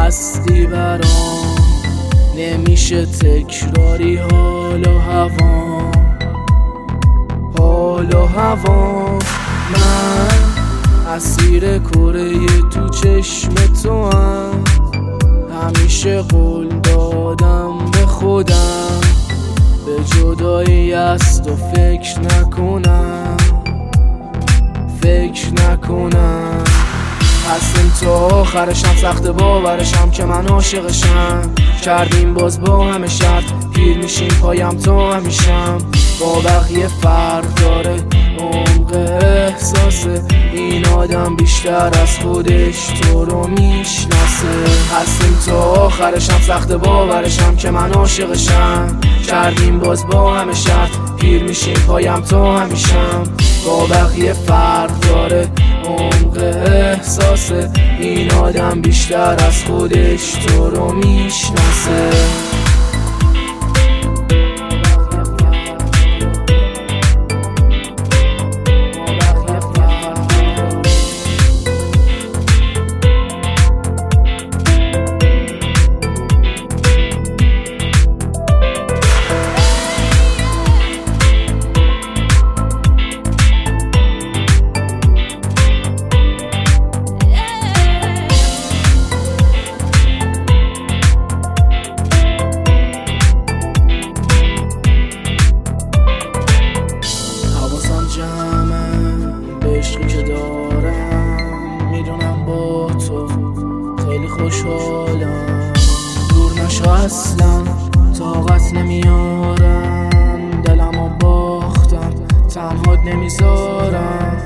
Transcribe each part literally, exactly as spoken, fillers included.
هستی برام، نمیشه تکراری حال و هوام، حال و هوام. من اسیر کره تو چشم تو هم، همیشه قول دادم به خودم به جدایی است و فکر نکنم، فکر نکنم. هستیم تو آخرشم، سخت باورشم که من عاشقشم. کردیم باز با همه شرط، پیر میشیم پایم تو همیشم. با بقیه فرق داره عمق احساس این آدم، بیشتر از خودش تو رو میشناسه. هستیم تو آخرشم، سخت باورشم که من عاشقشم. کردیم باز با همه شرط، پیر میشیم پایم تو همیشم. با بقیه فرق داره عمق احساس این آدم، بیشتر از خودش تو رو میشناسه. به عشقی که دارم، میدونم با تو خیلی خوشحالم. دور نشو اصلا، طاقت نمیارم، دلمو باختم تنهات نمیذارم.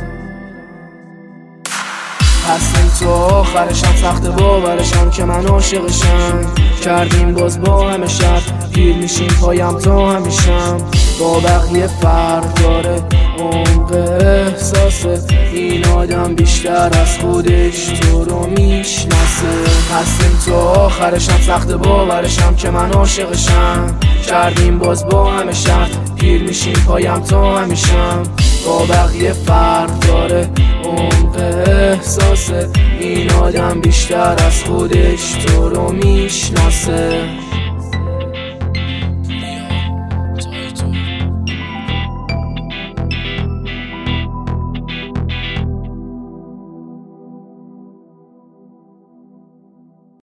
هستیم تو آخرشم، سخت باورشم که من عاشقشم. کردیم باز با همه شرط، پیر میشیم پایم تو همیشم. با بقیه فرق داره عمق احساس این آدم، بیشتر از خودش تو رو میشناسه. هستیم تو آخرشم، سخت باورشم که من عاشقشم. کردیم باز با همه شرط، پیر میشیم پایم تو همیشم. با بقیه فرق داره عمق احساس این آدم، بیشتر از خودش تو رو میشناسه.